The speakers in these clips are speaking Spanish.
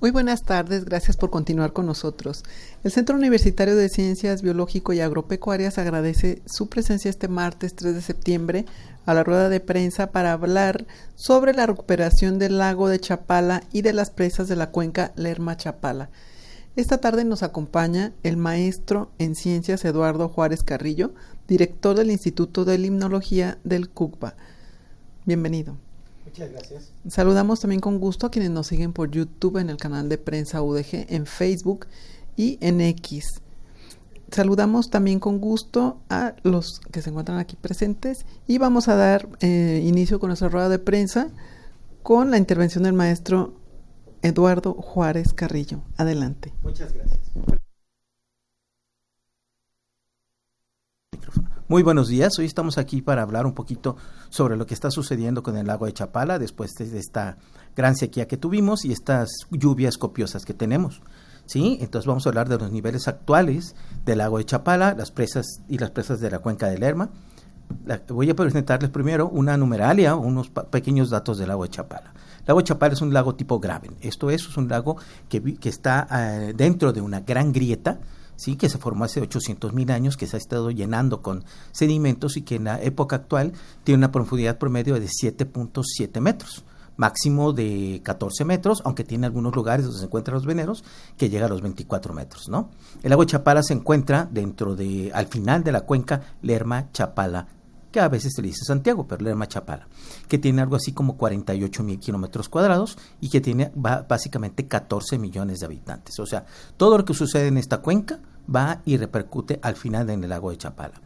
Muy buenas tardes, gracias por continuar con nosotros. El Centro Universitario de Ciencias Biológico y Agropecuarias agradece su presencia este martes 3 de septiembre a la rueda de prensa para hablar sobre la recuperación del lago de Chapala y de las presas de la cuenca Lerma-Chapala. Esta tarde nos acompaña el maestro en ciencias Eduardo Juárez Carrillo, director del Instituto de Limnología del CUCBA. Bienvenido. Muchas gracias. Saludamos también con gusto a quienes nos siguen por YouTube, en el canal de Prensa UDG, en Facebook y en X. Saludamos también con gusto a los que se encuentran aquí presentes y vamos a dar inicio con nuestra rueda de prensa con la intervención del maestro Eduardo Juárez Carrillo. Adelante. Muchas gracias. Muy buenos días, hoy estamos aquí para hablar un poquito sobre lo que está sucediendo con el lago de Chapala después de esta gran sequía que tuvimos y estas lluvias copiosas que tenemos. ¿Sí? Entonces vamos a hablar de los niveles actuales del lago de Chapala, las presas y las presas de la cuenca de Lerma. Voy a presentarles primero una numeralia, unos pequeños datos del lago de Chapala. El lago de Chapala es un lago tipo Graben, esto es un lago que está dentro de una gran grieta, sí, que se formó hace 800,000 años, que se ha estado llenando con sedimentos y que en la época actual tiene una profundidad promedio de 7.7 metros, máximo de 14 metros, aunque tiene algunos lugares donde se encuentran los veneros que llega a los 24 metros, ¿no? El lago de Chapala se encuentra al final de la cuenca Lerma-Chapala, que a veces se le dice Santiago, pero Lerma-Chapala, que tiene algo así como 48,000 kilómetros cuadrados y que tiene básicamente 14 millones de habitantes. O sea, todo lo que sucede en esta cuenca va y repercute al final en el lago de Chapala.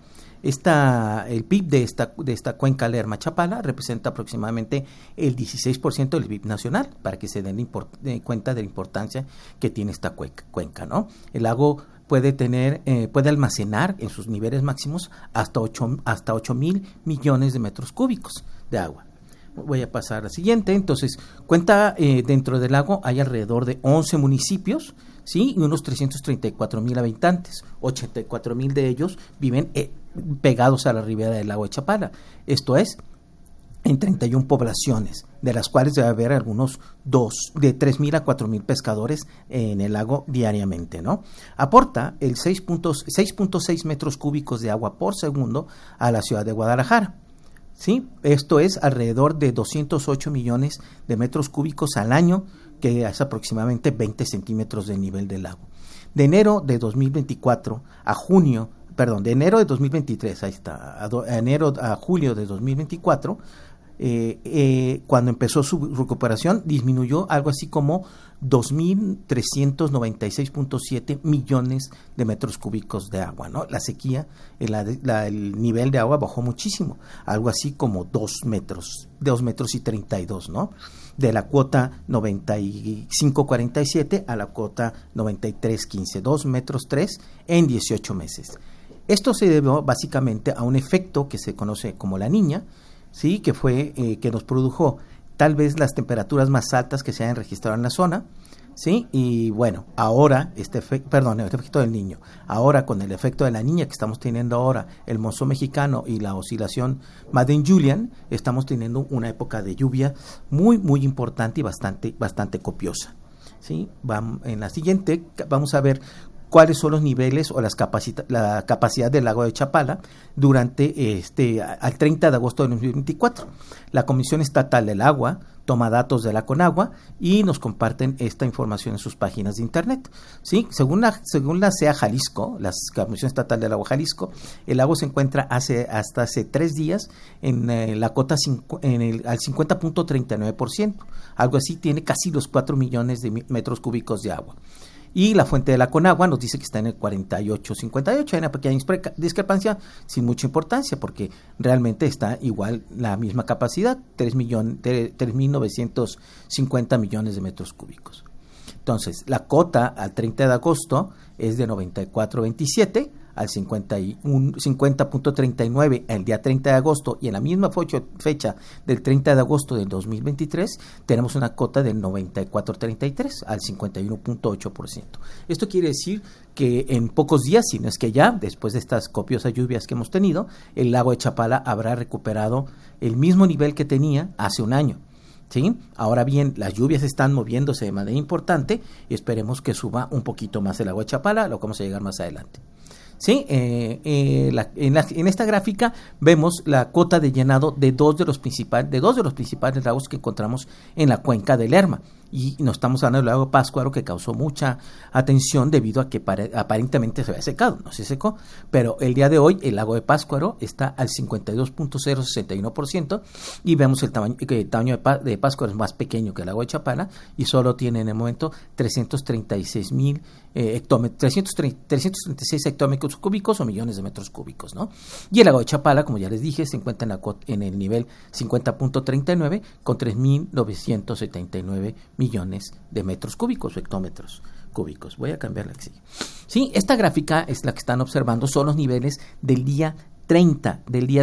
El PIB de esta cuenca Lerma-Chapala representa aproximadamente el 16% del PIB nacional, para que se den cuenta de la importancia que tiene esta cuenca, ¿no? El lago puede almacenar en sus niveles máximos hasta 8,000 millones de metros cúbicos de agua. Voy a pasar a la siguiente. Entonces, dentro del lago hay alrededor de 11 municipios, ¿sí? Y unos 334,000 habitantes. 84,000 de ellos viven pegados a la ribera del lago de Chapala. Esto es, en 31 poblaciones, de las cuales debe haber algunos de 3,000 a 4,000 pescadores en el lago diariamente, ¿no? Aporta el 6.6 metros cúbicos de agua por segundo a la ciudad de Guadalajara, ¿sí? Esto es alrededor de 208 millones de metros cúbicos al año, que es aproximadamente 20 centímetros del nivel del lago. De enero de 2023, ahí está, enero a julio de 2024, cuando empezó su recuperación, disminuyó algo así como 2,396.7 millones de metros cúbicos de agua, ¿no? La sequía, el nivel de agua bajó muchísimo, algo así como 2 metros y 32, ¿no? De la cuota 95.47 a la cuota 93.15, 2 metros 3 en 18 meses. Esto se debió básicamente a un efecto que se conoce como la Niña, sí, que fue que nos produjo tal vez las temperaturas más altas que se hayan registrado en la zona, sí, y bueno, ahora el efecto del Niño, ahora con el efecto de la Niña que estamos teniendo ahora, el monzón mexicano y la oscilación Madden-Julian, estamos teniendo una época de lluvia muy muy importante y bastante copiosa, sí. En la siguiente vamos a ver cuáles son los niveles o la capacidad del lago de Chapala durante al 30 de agosto de 2024. La Comisión Estatal del Agua toma datos de la Conagua y nos comparten esta información en sus páginas de internet, ¿sí? Según la CEA Jalisco, la Comisión Estatal del Agua Jalisco, el lago se encuentra hasta hace 3 días en la cota al 50.39%, algo así, tiene casi los 4 millones de metros cúbicos de agua. Y la fuente de la Conagua nos dice que está en el 48.58, hay una pequeña discrepancia sin mucha importancia porque realmente está igual la misma capacidad, 3.950 millones de metros cúbicos. Entonces, la cota al 30 de agosto es de 94.27, al 50.39 el día 30 de agosto, y en la misma fecha del 30 de agosto del 2023 tenemos una cota del 94.33 al 51.8%. Esto quiere decir que en pocos días, si no es que ya, después de estas copiosas lluvias que hemos tenido, el lago de Chapala habrá recuperado el mismo nivel que tenía hace un año. ¿sí? Ahora bien, las lluvias están moviéndose de manera importante y esperemos que suba un poquito más el agua de Chapala, lo vamos a llegar más adelante. Sí, en esta gráfica vemos la cota de llenado de dos de los principales lagos que encontramos en la cuenca del Lerma, y nos estamos hablando del lago de Pátzcuaro, que causó mucha atención debido a que aparentemente se había secado. No se secó, pero el día de hoy el lago de Pátzcuaro está al 52.061% y vemos el tamaño de Pátzcuaro es más pequeño que el lago de Chapala y solo tiene en el momento 336 hectómetros cúbicos o millones de metros cúbicos, ¿no? Y el lago de Chapala, como ya les dije, se encuentra en el nivel 50.39 con 3.979 millones de metros cúbicos o hectómetros cúbicos. Voy a cambiar la que sigue. Sí, esta gráfica es la que están observando, son los niveles del día 30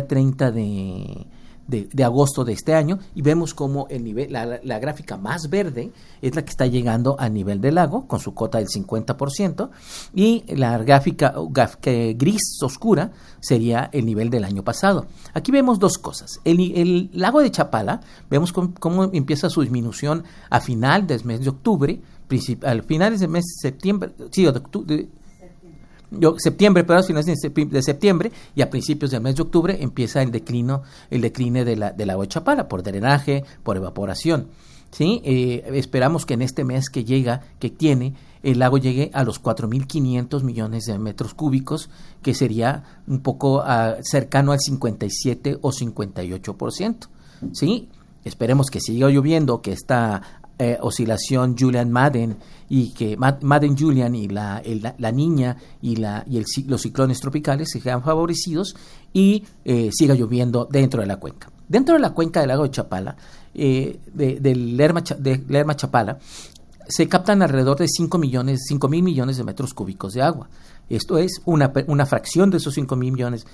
de agosto de este año, y vemos como el nivel, la gráfica más verde es la que está llegando al nivel del lago con su cota del 50%, y la gráfica gris oscura sería el nivel del año pasado. Aquí vemos dos cosas. El lago de Chapala, vemos cómo empieza su disminución a final del mes de octubre, al finales del mes de septiembre, de octubre, pero a finales de septiembre y a principios del mes de octubre empieza el decline del agua de Chapala por drenaje, por evaporación. ¿Sí? Esperamos que en este mes el lago llegue a los 4.500 millones de metros cúbicos, que sería un poco cercano al 57 o 58%. ¿Sí? Esperemos que siga lloviendo, que esta oscilación Julian-Madden y que Madden-Julian y la Niña y los ciclones tropicales se sean favorecidos y siga lloviendo dentro de la cuenca. Dentro de la cuenca del lago de Chapala, del Lerma Chapala, se captan alrededor de 5.000 millones de metros cúbicos de agua. Esto es una fracción de esos 5 millones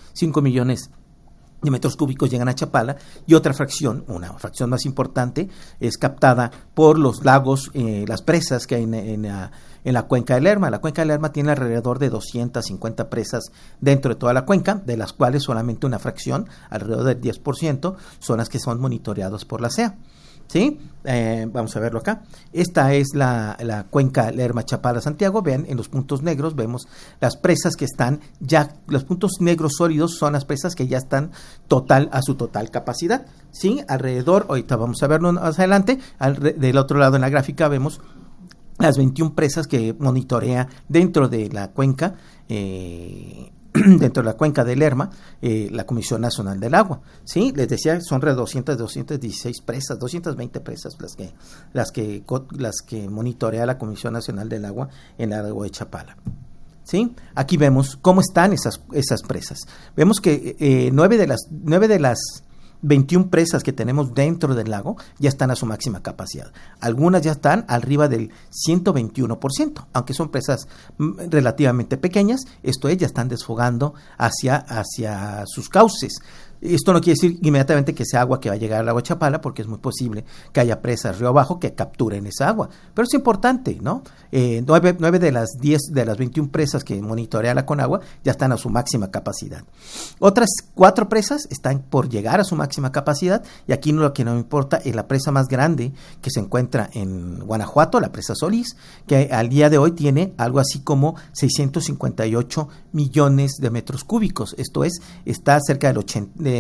de metros cúbicos llegan a Chapala, y una fracción más importante, es captada por los lagos, las presas que hay en la cuenca del Lerma. La cuenca del Lerma tiene alrededor de 250 presas dentro de toda la cuenca, de las cuales solamente una fracción, alrededor del 10%, son las que son monitoreadas por la CEA. ¿Sí? Vamos a verlo acá. Esta es la cuenca Lerma Chapala Santiago. Vean, en los puntos negros vemos las presas que están ya, los puntos negros sólidos son las presas que ya están a su total capacidad. ¿Sí? Alrededor, ahorita vamos a verlo más adelante, del otro lado en la gráfica vemos las 21 presas que monitorea dentro de la cuenca, dentro de la cuenca del Lerma, la Comisión Nacional del Agua. ¿Sí? Les decía, son 216 presas, 220 presas las que monitorea la Comisión Nacional del Agua en el lago de Chapala. ¿Sí? Aquí vemos cómo están esas presas. Vemos que 9 de las 21 presas que tenemos dentro del lago ya están a su máxima capacidad. Algunas ya están arriba del 121%, aunque son presas relativamente pequeñas, esto es, ya están desfogando hacia sus cauces. Esto no quiere decir inmediatamente que sea agua que va a llegar al lago de Chapala, porque es muy posible que haya presas río abajo que capturen esa agua. Pero es importante, ¿no? 9 de las 21 presas que monitorea la Conagua ya están a su máxima capacidad. Otras 4 presas están por llegar a su máxima capacidad, y aquí lo que no me importa es la presa más grande que se encuentra en Guanajuato, la presa Solís, que al día de hoy tiene algo así como 658 millones de metros cúbicos. Esto es, está cerca del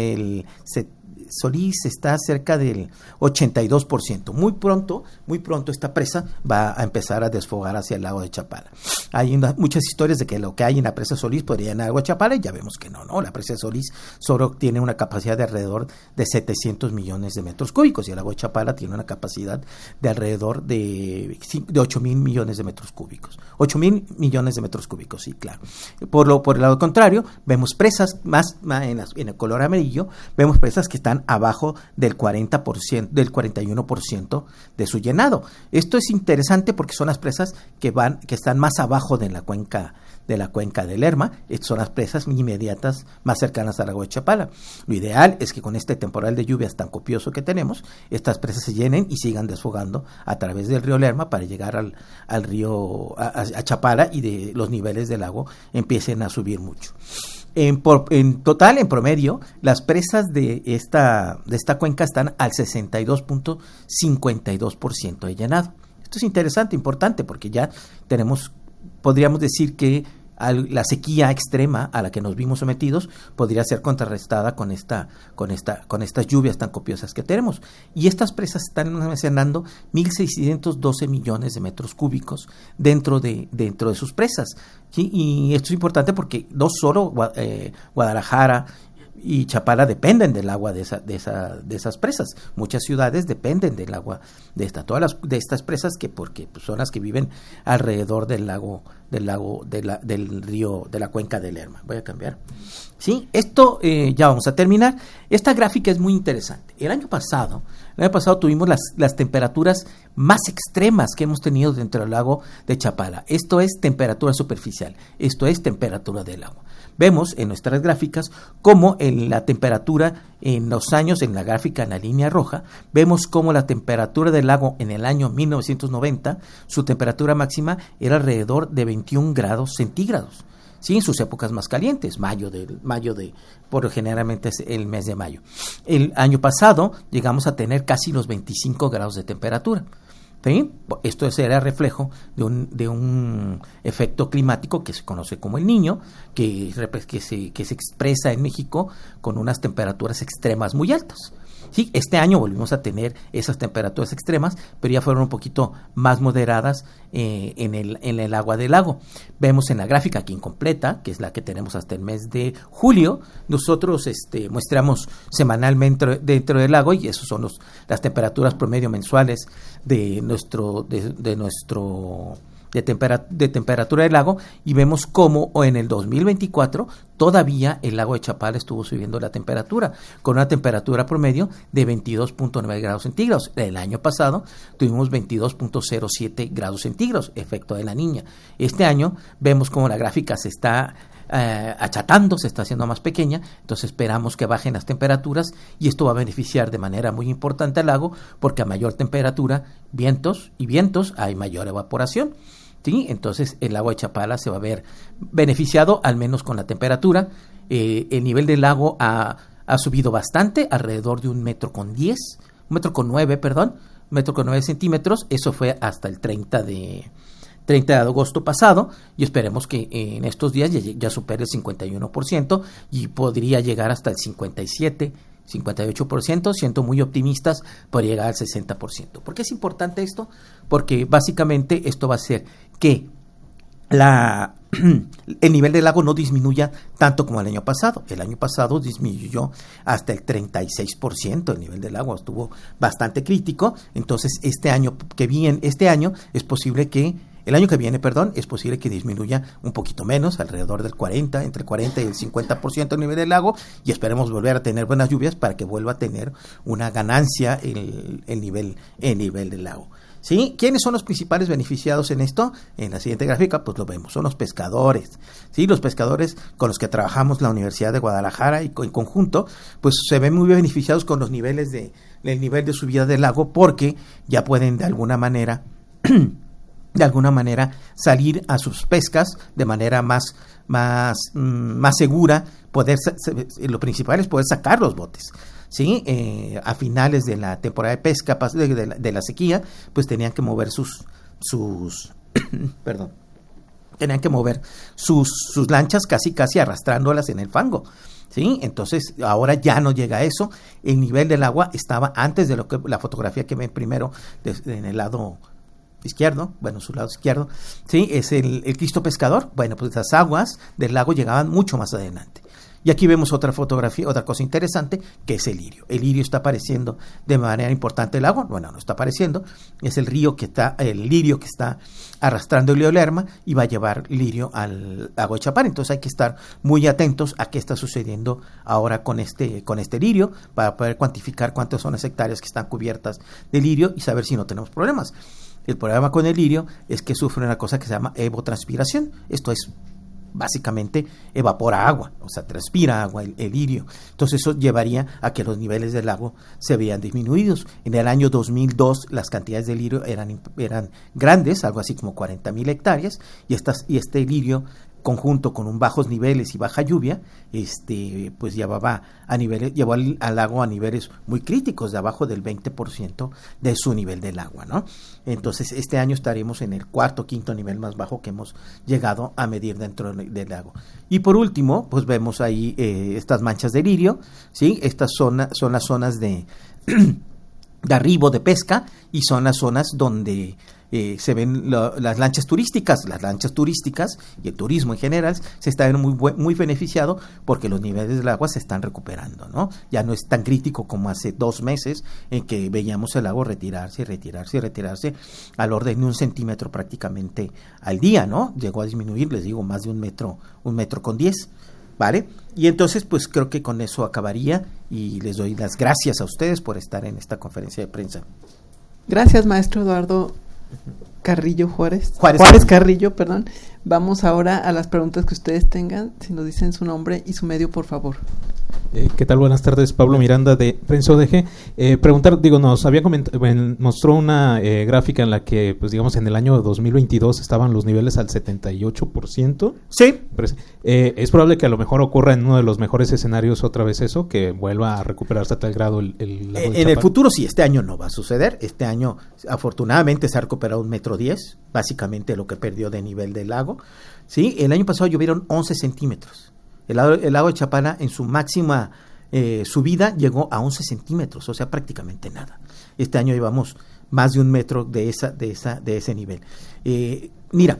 Solís está cerca del 82%. Muy pronto esta presa va a empezar a desfogar hacia el lago de Chapala. Hay muchas historias de que lo que hay en la presa Solís podría ir al lago de Chapala, y ya vemos que no. La presa Solís solo tiene una capacidad de alrededor de 700 millones de metros cúbicos, y el lago de Chapala tiene una capacidad de alrededor de 8.000 millones de metros cúbicos. 8.000 millones de metros cúbicos, sí, claro. Por el lado contrario, vemos presas más en el color amarillo, vemos presas que están abajo del 40%, del 41% de su llenado. Esto es interesante porque son las presas que están más abajo de la cuenca del Lerma. Estas son las presas inmediatas más cercanas al lago de Chapala. Lo ideal es que con este temporal de lluvias tan copioso que tenemos, estas presas se llenen y sigan desfogando a través del río Lerma para llegar al río a Chapala, y de los niveles del lago empiecen a subir mucho. En total, en promedio, las presas de esta cuenca están al 62.52% de llenado. Esto es interesante, importante, porque ya podríamos decir que la sequía extrema a la que nos vimos sometidos podría ser contrarrestada con estas lluvias tan copiosas que tenemos. Y estas presas están almacenando 1.612 millones de metros cúbicos dentro de sus presas. ¿Sí? Y esto es importante porque no solo Guadalajara y Chapala dependen del agua de esas presas. Muchas ciudades dependen del agua de estas presas porque pues, son las que viven alrededor del río, de la cuenca del Lerma. Voy a cambiar. Sí, esto ya vamos a terminar. Esta gráfica es muy interesante. El año pasado tuvimos las temperaturas más extremas que hemos tenido dentro del lago de Chapala. Esto es temperatura superficial. Esto es temperatura del agua. Vemos en nuestras gráficas cómo la temperatura en los años, en la gráfica en la línea roja, vemos cómo la temperatura del lago en el año 1990, su temperatura máxima era alrededor de 21 grados centígrados. Sí, en sus épocas más calientes, por generalmente es el mes de mayo. El año pasado llegamos a tener casi los 25 grados de temperatura. ¿Sí? Esto era reflejo de un efecto climático que se conoce como el Niño, que se expresa en México con unas temperaturas extremas muy altas. Sí, este año volvimos a tener esas temperaturas extremas, pero ya fueron un poquito más moderadas en el agua del lago. Vemos en la gráfica aquí incompleta, que es la que tenemos hasta el mes de julio, nosotros muestramos semanalmente dentro del lago, y esos son las temperaturas promedio mensuales de temperatura del lago, y vemos cómo en el 2024 todavía el lago de Chapala estuvo subiendo la temperatura, con una temperatura promedio de 22.9 grados centígrados. El año pasado tuvimos 22.07 grados centígrados, efecto de la Niña. Este año vemos cómo la gráfica se está achatando, se está haciendo más pequeña, entonces esperamos que bajen las temperaturas, y esto va a beneficiar de manera muy importante al lago, porque a mayor temperatura, vientos hay mayor evaporación. ¿Sí? Entonces el lago de Chapala se va a ver beneficiado, al menos con la temperatura. El nivel del lago ha subido bastante, alrededor de 1,9 centímetros. Eso fue hasta el 30 de agosto pasado, y esperemos que en estos días ya supere el 51% y podría llegar hasta el 58%, siendo muy optimistas, por llegar al 60%. ¿Por qué es importante esto? Porque básicamente esto va a hacer que el nivel del lago no disminuya tanto como el año pasado. El año pasado disminuyó hasta el 36%, el nivel del agua estuvo bastante crítico. Entonces el año que viene es posible que disminuya un poquito menos, alrededor del entre el 40 y el 50% el nivel del lago, y esperemos volver a tener buenas lluvias para que vuelva a tener una ganancia el nivel del lago. ¿Sí? ¿Quiénes son los principales beneficiados en esto? En la siguiente gráfica pues lo vemos, son los pescadores. ¿Sí? Los pescadores con los que trabajamos la Universidad de Guadalajara y en conjunto, pues se ven muy beneficiados con el nivel de subida del lago, porque ya pueden de alguna manera salir a sus pescas de manera más segura. Lo principal es poder sacar los botes. ¿Sí? A finales de la temporada de pesca, de la sequía, pues tenían que mover sus lanchas casi arrastrándolas en el fango. ¿Sí? Entonces ahora ya no llega a eso. El nivel del agua estaba antes de la fotografía que ven primero en el lado izquierdo, su lado izquierdo, ¿sí? Es el Cristo Pescador. Bueno, pues las aguas del lago llegaban mucho más adelante. Y aquí vemos otra fotografía, otra cosa interesante, que es el lirio. El lirio está apareciendo de manera importante el agua. Bueno, no está apareciendo, es el lirio que está arrastrando el río Lerma, y va a llevar lirio al lago de Chapala. Entonces hay que estar muy atentos a qué está sucediendo ahora con este lirio, para poder cuantificar cuántas son las hectáreas que están cubiertas de lirio y saber si no tenemos problemas. El problema con el lirio es que sufre una cosa que se llama evotranspiración. Esto es básicamente evapora agua, o sea, transpira agua el lirio. Entonces eso llevaría a que los niveles del lago se vean disminuidos. En el año 2002 las cantidades de lirio eran grandes, algo así como 40,000 hectáreas, y este lirio conjunto con un bajos niveles y baja lluvia, pues llevó al lago a niveles muy críticos, de abajo del 20% de su nivel del agua, ¿no? Entonces, este año estaremos en el cuarto, quinto nivel más bajo que hemos llegado a medir dentro del lago. Y por último, pues vemos ahí estas manchas de lirio, ¿sí? Estas son las zonas de arribo de pesca, y son las zonas donde se ven las lanchas turísticas. Las lanchas turísticas y el turismo en general se está viendo muy beneficiado, porque los niveles del agua se están recuperando, ¿no? Ya no es tan crítico como hace 2 meses, en que veíamos el lago retirarse al orden de 1 centímetro prácticamente al día, ¿no? Llegó a disminuir, les digo, más de 1 metro con 10, ¿vale? Y entonces, pues creo que con eso acabaría, y les doy las gracias a ustedes por estar en esta conferencia de prensa. Gracias, maestro Eduardo Carrillo Juárez Carrillo, perdón. Vamos ahora a las preguntas que ustedes tengan. Si nos dicen su nombre y su medio, por favor. ¿Qué tal? Buenas tardes, Pablo Miranda de Prensa ODG. Preguntar, nos había mostró una gráfica en la que, pues digamos, en el año 2022 estaban los niveles al 78%. Sí. ¿Es probable que a lo mejor ocurra en uno de los mejores escenarios otra vez eso, que vuelva a recuperarse a tal grado el lago de Chapala? En el futuro sí, este año no va a suceder. Este año, afortunadamente, se ha recuperado 1,10 metros, básicamente lo que perdió de nivel del lago. Sí, el año pasado llovieron 11 centímetros. El lago de Chapala, en su máxima subida, llegó a 11 centímetros, o sea, prácticamente nada. Este año llevamos más de 1 metro de ese nivel. Mira,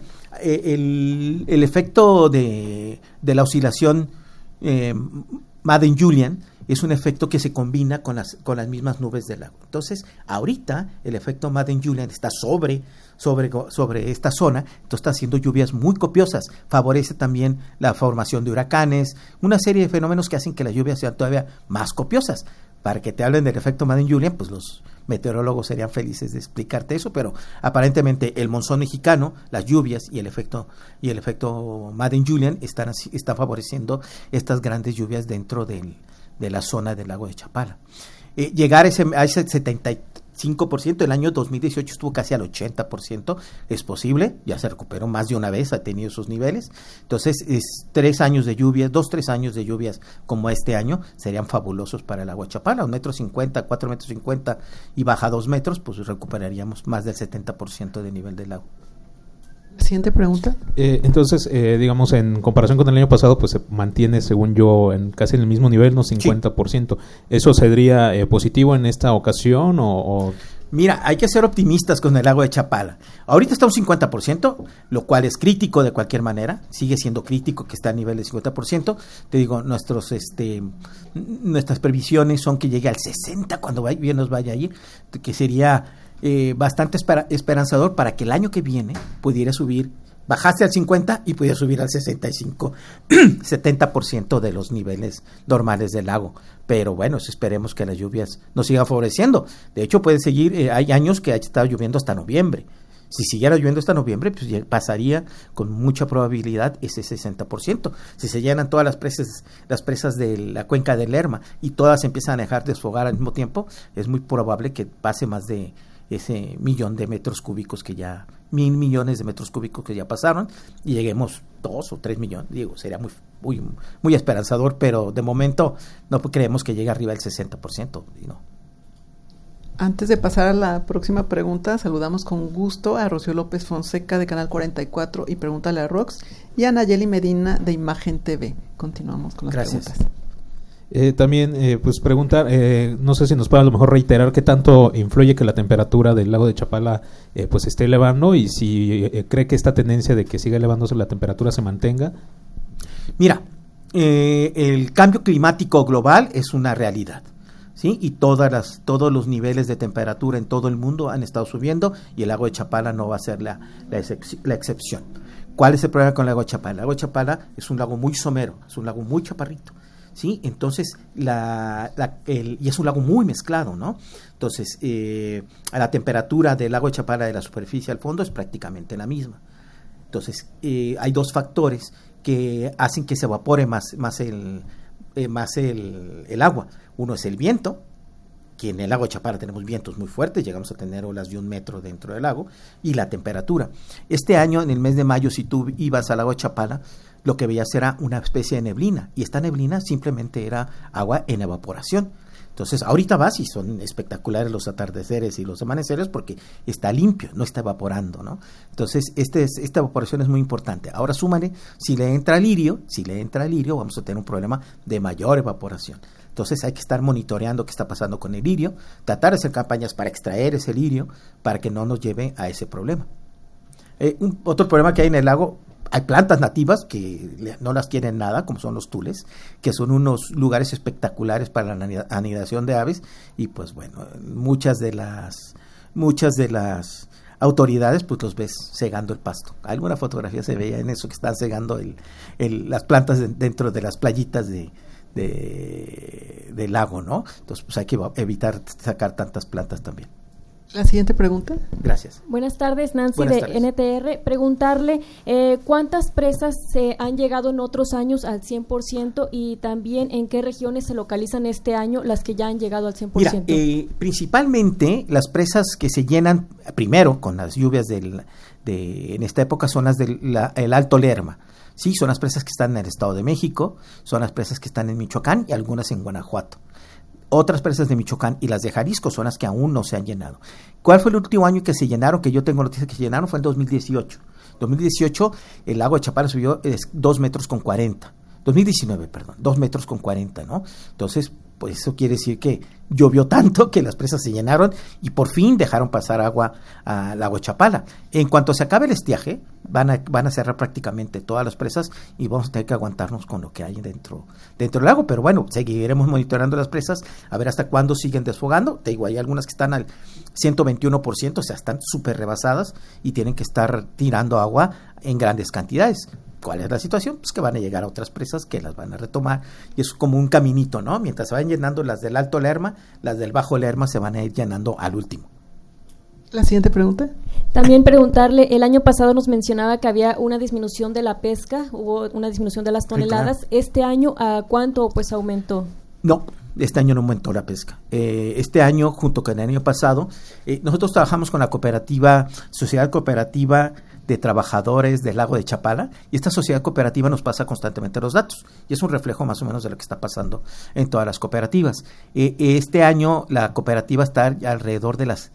el efecto de la oscilación Madden-Julian es un efecto que se combina con las mismas nubes del lago. Entonces, ahorita el efecto Madden-Julian está sobre esta zona, entonces está haciendo lluvias muy copiosas, favorece también la formación de huracanes, una serie de fenómenos que hacen que las lluvias sean todavía más copiosas. Para que te hablen del efecto Madden-Julian, pues los meteorólogos serían felices de explicarte eso, pero aparentemente el monzón mexicano, las lluvias y el efecto Madden-Julian están favoreciendo estas grandes lluvias dentro de la zona del lago de Chapala. Llegar a ese 75%, el año 2018 estuvo casi al 80%, es posible, ya se recuperó más de una vez, ha tenido esos niveles. Entonces, 3 años de lluvias, 3 años de lluvias como este año serían fabulosos para el lago de Chapala. 1,50 m, 4,50 m y baja 2 metros, pues recuperaríamos más del 70% de nivel del lago. Siguiente pregunta. Entonces, digamos, en comparación con el año pasado, pues se mantiene, según yo, casi en el mismo nivel, ¿no? 50%. Sí. ¿Eso sería positivo en esta ocasión o...? Mira, hay que ser optimistas con el lago de Chapala. Ahorita está un 50%, lo cual es crítico de cualquier manera. Sigue siendo crítico que está a nivel de 50%. Te digo, nuestras previsiones son que llegue al 60% cuando bien nos vaya a ir, que sería bastante esperanzador para que el año que viene pudiera subir, bajarse al 50% y pudiera subir al 65%, 70% de los niveles normales del lago. Pero bueno, esperemos que las lluvias nos sigan favoreciendo. De hecho, puede seguir, hay años que ha estado lloviendo hasta noviembre. Si siguiera lloviendo hasta noviembre, pues pasaría con mucha probabilidad ese 60%. Si se llenan todas las presas de la cuenca del Lerma y todas empiezan a dejar desfogar al mismo tiempo, es muy probable que pase más de ese 1,000,000 de metros cúbicos que ya, 1,000 millones de metros cúbicos que ya pasaron, y lleguemos 2 o 3 millones. Digo, sería muy esperanzador, pero de momento no creemos que llegue arriba del 60%. No. Antes de pasar a la próxima pregunta, saludamos con gusto a Rocío López Fonseca de Canal 44 y Pregúntale a Rox, y a Nayeli Medina de Imagen TV. Continuamos con las preguntas. También, pues preguntar, no sé si nos puede a lo mejor reiterar qué tanto influye que la temperatura del lago de Chapala pues esté elevando, y si cree que esta tendencia de que siga elevándose la temperatura se mantenga. Mira, el cambio climático global es una realidad, ¿sí? Y todos los niveles de temperatura en todo el mundo han estado subiendo, y el lago de Chapala no va a ser la excepción. ¿Cuál es el problema con el lago de Chapala? El lago de Chapala es un lago muy somero, es un lago muy chaparrito, ¿sí? Entonces, y es un lago muy mezclado, ¿no? Entonces, a la temperatura del lago de Chapala de la superficie al fondo es prácticamente la misma. Entonces, hay 2 factores que hacen que se evapore más el agua. Uno es el viento, que en el lago de Chapala tenemos vientos muy fuertes, llegamos a tener olas de 1 metro dentro del lago, y la temperatura. Este año, en el mes de mayo, si tú ibas al lago de Chapala, lo que veías era una especie de neblina, y esta neblina simplemente era agua en evaporación. Entonces, ahorita vas y son espectaculares los atardeceres y los amaneceres porque está limpio, no está evaporando, ¿no? Entonces, esta evaporación es muy importante. Ahora súmale, si le entra lirio, vamos a tener un problema de mayor evaporación. Entonces, hay que estar monitoreando qué está pasando con el lirio, tratar de hacer campañas para extraer ese lirio para que no nos lleve a ese problema. Otro problema que hay en el lago, hay plantas nativas que no las quieren nada, como son los tules, que son unos lugares espectaculares para la anidación de aves, y pues bueno, muchas de las autoridades pues los ves segando el pasto. Alguna fotografía se veía en eso, que están segando las plantas dentro de las playitas del lago, ¿no? Entonces pues hay que evitar sacar tantas plantas también. La siguiente pregunta. Gracias. Buenas tardes, Nancy. Buenas de tardes. NTR. Preguntarle cuántas presas se han llegado en otros años al 100% y también en qué regiones se localizan este año las que ya han llegado al 100%. Mira, principalmente las presas que se llenan primero con las lluvias en esta época son las del Alto Lerma. Sí, son las presas que están en el Estado de México, son las presas que están en Michoacán y algunas en Guanajuato. Otras presas de Michoacán y las de Jalisco son las que aún no se han llenado. ¿Cuál fue el último año que se llenaron? Que yo tengo noticias que se llenaron, fue en 2018. 2018 el lago de Chapala subió 2 metros con 40. 2019, perdón, 2 metros con 40, ¿no? Entonces, pues eso quiere decir que llovió tanto que las presas se llenaron y por fin dejaron pasar agua al lago de Chapala. En cuanto se acabe el estiaje, van a cerrar prácticamente todas las presas y vamos a tener que aguantarnos con lo que hay dentro del lago, pero bueno, seguiremos monitoreando las presas a ver hasta cuándo siguen desfogando. Te digo, hay algunas que están al 121%, o sea, están súper rebasadas y tienen que estar tirando agua en grandes cantidades. ¿Cuál es la situación? Pues que van a llegar a otras presas que las van a retomar y es como un caminito, ¿no? Mientras se van llenando las del Alto Lerma, las del Bajo Lerma se van a ir llenando al último. La siguiente pregunta. También preguntarle, el año pasado nos mencionaba que había una disminución de la pesca, hubo una disminución de las toneladas. Sí, claro. ¿Este año a cuánto pues aumentó? No, este año no aumentó la pesca. Este año, junto con el año pasado, nosotros trabajamos con la Sociedad Cooperativa de Trabajadores del Lago de Chapala, y esta sociedad cooperativa nos pasa constantemente los datos, y es un reflejo más o menos de lo que está pasando en todas las cooperativas. Este año la cooperativa está alrededor de las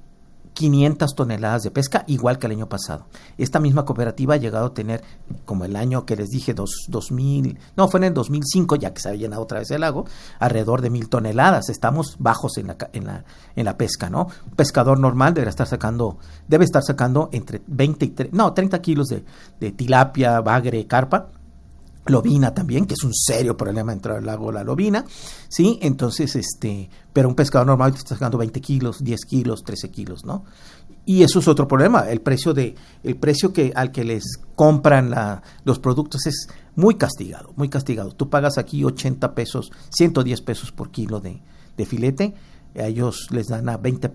500 toneladas de pesca, igual que el año pasado. Esta misma cooperativa ha llegado a tener, como el año que les dije, fue en el 2005, ya que se había llenado otra vez el lago, alrededor de 1,000 toneladas. Estamos bajos en la pesca, ¿no? Un pescador normal debe estar sacando entre 30 kilos de tilapia, bagre, carpa, lobina también, que es un serio problema dentro del lago, la lobina, ¿sí? Entonces, pero un pescador normal está sacando 20 kilos, 10 kilos, 13 kilos, ¿no? Y eso es otro problema, el precio al que les compran los productos es muy castigado, muy castigado. Tú pagas aquí 80 pesos, 110 pesos por kilo de filete, a ellos les dan a 19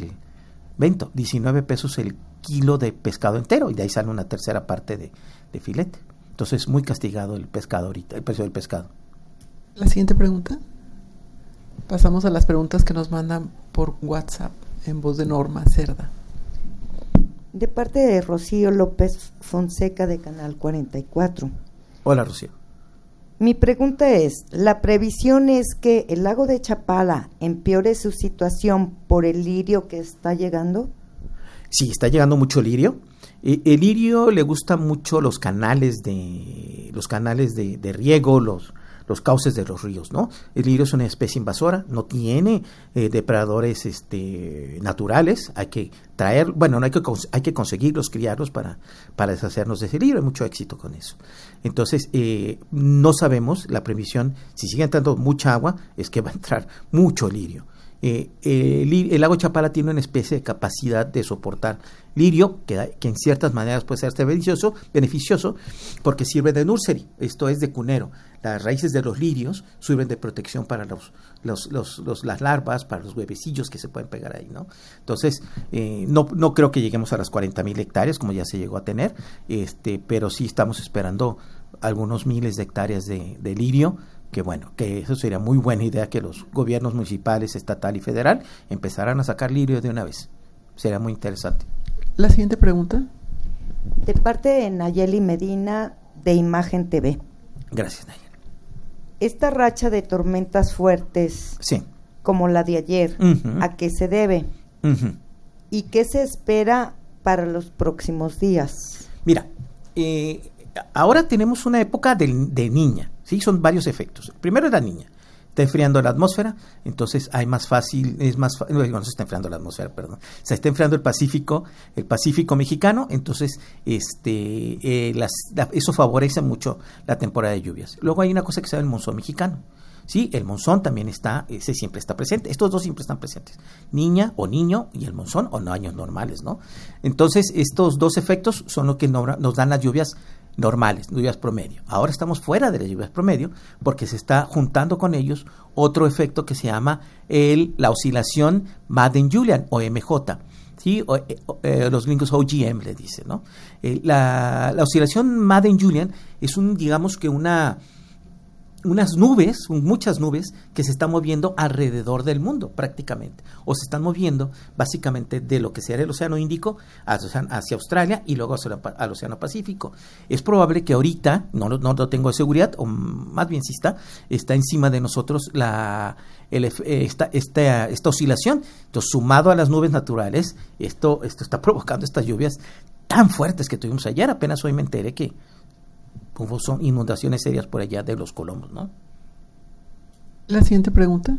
pesos el kilo de pescado entero, y de ahí sale una tercera parte de filete. Entonces, muy castigado el pescado ahorita, el precio del pescado. La siguiente pregunta. Pasamos a las preguntas que nos mandan por WhatsApp en voz de Norma Cerda. De parte de Rocío López Fonseca de Canal 44. Hola, Rocío. Mi pregunta es, ¿la previsión es que el lago de Chapala empeore su situación por el lirio que está llegando? Sí, está llegando mucho lirio. El lirio le gusta mucho los canales de riego, los cauces de los ríos, ¿no? El lirio es una especie invasora, no tiene depredadores naturales, hay que hay que conseguirlos, criarlos para deshacernos de ese lirio. Hay mucho éxito con eso. Entonces, no sabemos, la previsión, si sigue entrando mucha agua, es que va a entrar mucho lirio. El lago Chapala tiene una especie de capacidad de soportar lirio que en ciertas maneras puede ser beneficioso porque sirve de nursery, esto es de cunero. Las raíces de los lirios sirven de protección para las larvas, para los huevecillos que se pueden pegar ahí, ¿no? Entonces, no creo que lleguemos a las 40,000 hectáreas como ya se llegó a tener, pero sí estamos esperando algunos miles de hectáreas de lirio bueno, que eso sería muy buena idea que los gobiernos municipales, estatal y federal empezaran a sacar lirio de una vez. Sería muy interesante. La siguiente pregunta. De parte de Nayeli Medina, de Imagen TV. Gracias, Nayeli. Esta racha de tormentas fuertes, sí, como la de ayer, ¿a qué se debe? ¿Y qué se espera para los próximos días? Mira, ahora tenemos una época de niña, ¿sí? Son varios efectos. Primero es la niña. Está enfriando la atmósfera, entonces no se está enfriando la atmósfera, perdón. Se está enfriando el Pacífico mexicano, entonces eso favorece mucho la temporada de lluvias. Luego hay una cosa que se llama el monzón mexicano. Sí, el monzón también ese siempre está presente. Estos dos siempre están presentes. Niña o niño y el monzón o años normales, ¿no? Entonces, estos dos efectos son lo que nos dan las lluvias normales, lluvias promedio. Ahora estamos fuera de las lluvias promedio porque se está juntando con ellos otro efecto que se llama la oscilación Madden-Julian o MJ. ¿Sí? Los gringos OGM le dicen, ¿no? La oscilación Madden-Julian es unas nubes, muchas nubes que se están moviendo alrededor del mundo prácticamente, o se están moviendo básicamente de lo que sería el Océano Índico hacia Australia y luego al Océano Pacífico. Es probable que ahorita, no lo tengo de seguridad, o más bien sí está encima de nosotros esta oscilación. Entonces, sumado a las nubes naturales, esto está provocando estas lluvias tan fuertes que tuvimos ayer. Apenas hoy me enteré que son inundaciones serias por allá de los Colomos, ¿no? La siguiente pregunta.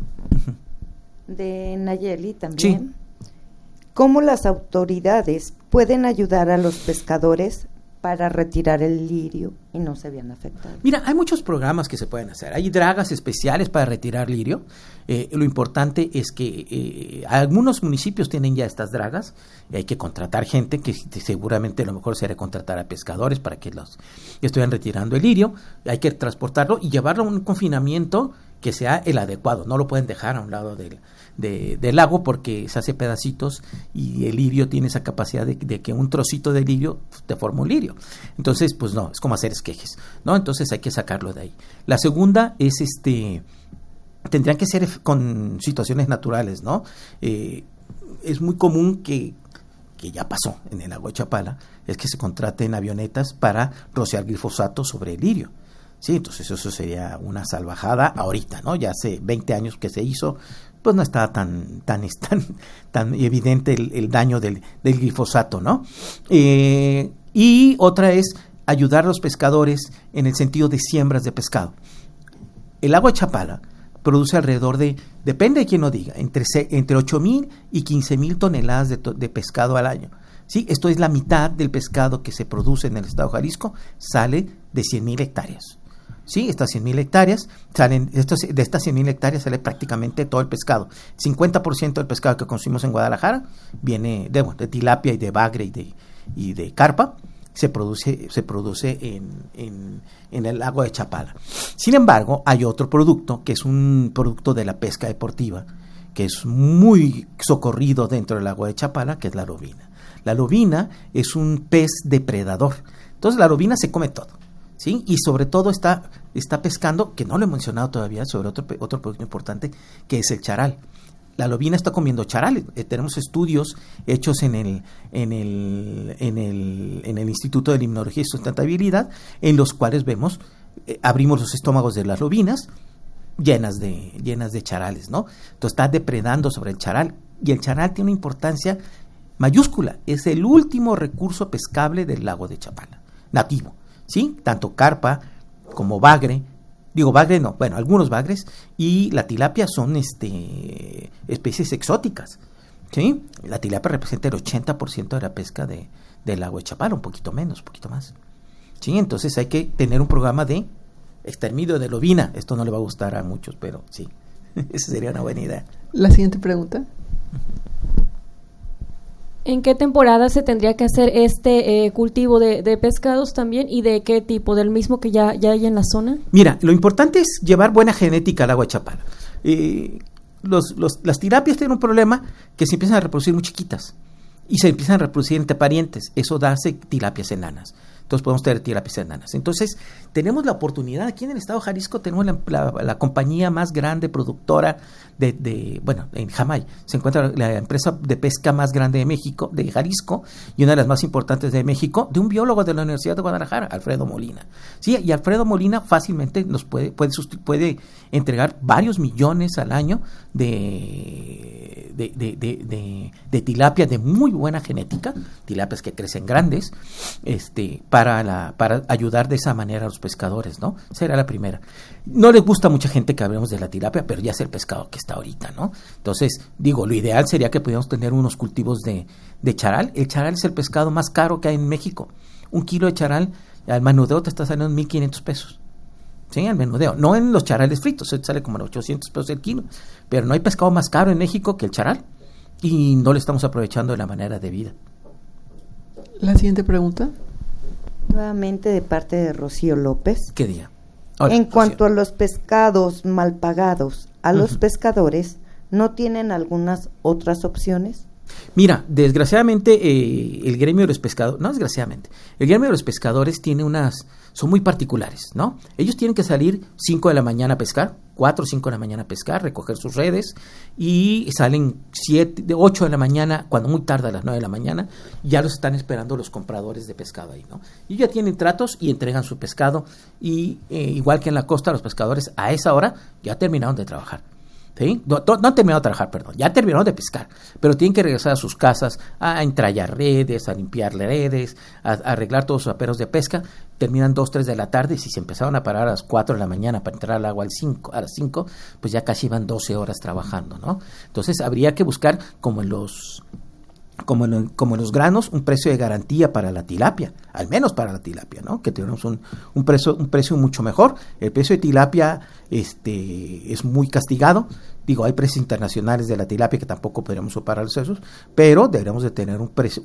De Nayeli también. Sí. ¿Cómo las autoridades pueden ayudar a los pescadores para retirar el lirio y no se vean afectados? Mira, hay muchos programas que se pueden hacer. Hay dragas especiales para retirar lirio. Lo importante es que algunos municipios tienen ya estas dragas. Y hay que contratar gente que seguramente lo mejor sería contratar a pescadores para que los estuvieran retirando el lirio. Hay que transportarlo y llevarlo a un confinamiento que sea el adecuado. No lo pueden dejar a un lado del lago porque se hace pedacitos y el lirio tiene esa capacidad de que un trocito de lirio te forma un lirio. Entonces, pues no, es como hacer esquejes, ¿no? Entonces hay que sacarlo de ahí. La segunda es tendrían que ser con situaciones naturales, ¿no? Es muy común que ya pasó en el lago de Chapala, es que se contraten avionetas para rociar glifosato sobre el lirio. Sí, entonces eso sería una salvajada ahorita, ¿no? Ya hace 20 años que se hizo, pues no estaba tan evidente el daño del glifosato, ¿no? Y otra es ayudar a los pescadores en el sentido de siembras de pescado. El lago de Chapala produce alrededor depende de quién lo diga, entre 8,000 y 15,000 toneladas de pescado al año. ¿Sí? Esto es la mitad del pescado que se produce en el estado de Jalisco, sale de 100,000 hectáreas. Sí, estas 100,000 hectáreas, de estas 100,000 hectáreas sale prácticamente todo el pescado. 50% del pescado que consumimos en Guadalajara viene de tilapia y de bagre y de carpa, se produce en el lago de Chapala. Sin embargo, hay otro producto que es un producto de la pesca deportiva, que es muy socorrido dentro del lago de Chapala, que es la lobina. La lobina es un pez depredador. Entonces la lobina se come todo. ¿Sí? Y sobre todo está pescando, que no lo he mencionado todavía, sobre otro producto importante, que es el charal. La lobina está comiendo charal. Tenemos estudios hechos en el Instituto de Limnología y Sustentabilidad, en los cuales abrimos los estómagos de las lobinas llenas de charales, ¿no? Entonces está depredando sobre el charal, y el charal tiene una importancia mayúscula. Es el último recurso pescable del lago de Chapala, nativo. ¿Sí? Tanto carpa como bagre, algunos bagres y la tilapia son especies exóticas. ¿Sí? La tilapia representa el 80% de la pesca del lago de Chapala, un poquito menos, un poquito más. ¿Sí? Entonces hay que tener un programa de exterminio de lobina. Esto no le va a gustar a muchos, pero sí, esa sería una buena idea. La siguiente pregunta. ¿En qué temporada se tendría que hacer cultivo de pescados también y de qué tipo? ¿Del mismo que ya hay en la zona? Mira, lo importante es llevar buena genética al agua de Chapala. Las tilapias tienen un problema que se empiezan a reproducir muy chiquitas y se empiezan a reproducir entre parientes. Eso hace tilapias enanas. entonces podemos tener tilapias enanas. Entonces, tenemos la oportunidad, aquí en el estado de Jalisco tenemos la compañía más grande productora bueno, en Jamay se encuentra la empresa de pesca más grande de México, de Jalisco, y una de las más importantes de México, de un biólogo de la Universidad de Guadalajara, Alfredo Molina. Sí, y Alfredo Molina fácilmente nos puede entregar varios millones al año de tilapia de muy buena genética, tilapias que crecen grandes, para ayudar de esa manera a los pescadores, ¿no? Será la primera. No les gusta a mucha gente que hablemos de la tilapia, pero ya es el pescado que está ahorita, ¿no? Entonces, lo ideal sería que pudiéramos tener unos cultivos de charal. El charal es el pescado más caro que hay en México. 1 kilo de charal al menudeo te está saliendo en 1,500 pesos. Sí, al menudeo. No en los charales fritos, sale como en 800 pesos el kilo. Pero no hay pescado más caro en México que el charal. Y no lo estamos aprovechando de la manera debida. La siguiente pregunta. Nuevamente de parte de Rocío López. ¿Qué día? Hola, en cuanto a los pescados mal pagados, ¿a los pescadores no tienen algunas otras opciones? Mira, desgraciadamente el gremio de los pescadores, no desgraciadamente, el gremio de los pescadores son muy particulares, ¿no? Ellos tienen que salir 5 de la mañana a pescar, 4 o 5 de la mañana a pescar, recoger sus redes, y salen 8 de la mañana, cuando muy tarde a las 9 de la mañana, ya los están esperando los compradores de pescado ahí, ¿no? Y ya tienen tratos y entregan su pescado, y igual que en la costa, los pescadores a esa hora ya terminaron de trabajar. ¿Sí? No han terminado de trabajar, ya terminaron de pescar, pero tienen que regresar a sus casas a entrallar redes, a limpiar redes, a arreglar todos sus aperos de pesca. Terminan 2, 3 de la tarde, y si se empezaron a parar a las 4 de la mañana para entrar al agua a las 5, pues ya casi van 12 horas trabajando, ¿no? Entonces habría que buscar, como en los granos, un precio de garantía para la tilapia, al menos para la tilapia, ¿no? Que tenemos un precio mucho mejor. El precio de tilapia es muy castigado. Hay precios internacionales de la tilapia que tampoco podríamos superarlos esos, pero deberíamos de tener un precio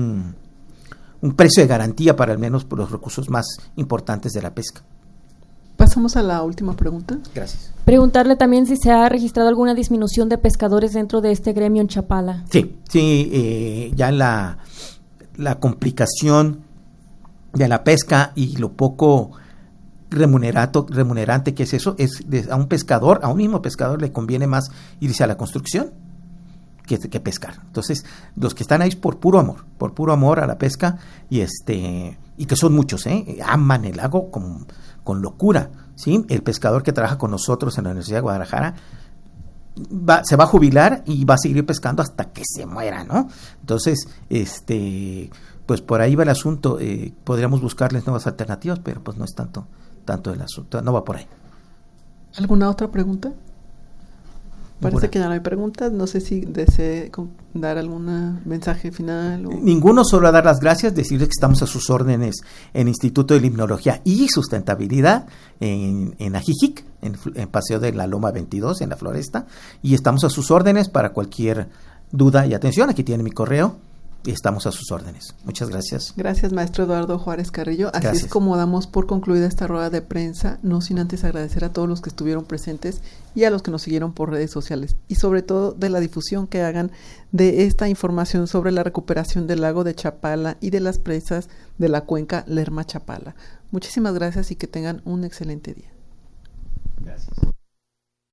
de garantía para al menos los recursos más importantes de la pesca. Pasamos a la última pregunta. Gracias. Preguntarle también si se ha registrado alguna disminución de pescadores dentro de este gremio en Chapala. Sí, ya la complicación de la pesca y lo poco remunerante que es eso, a un mismo pescador le conviene más irse a la construcción que pescar. Entonces, los que están ahí por puro amor a la pesca, y que son muchos, aman el lago con locura, ¿sí? El pescador que trabaja con nosotros en la Universidad de Guadalajara se va a jubilar y va a seguir pescando hasta que se muera, ¿no? Entonces, pues por ahí va el asunto. Podríamos buscarles nuevas alternativas, pero pues no es tanto el asunto, no va por ahí. ¿Alguna otra pregunta? Parece que ya no hay preguntas. No sé si desee dar algún mensaje final. Ninguno, solo a dar las gracias, decirles que estamos a sus órdenes en Instituto de Limnología y Sustentabilidad en Ajijic, en Paseo de la Loma 22, en la Floresta, y estamos a sus órdenes para cualquier duda y atención. Aquí tiene mi correo y estamos a sus órdenes. Muchas gracias. Gracias, maestro Eduardo Juárez Carrillo. Así gracias. Es como damos por concluida esta rueda de prensa, no sin antes agradecer a todos los que estuvieron presentes y a los que nos siguieron por redes sociales, y sobre todo de la difusión que hagan de esta información sobre la recuperación del lago de Chapala y de las presas de la cuenca Lerma-Chapala. Muchísimas gracias y que tengan un excelente día. Gracias.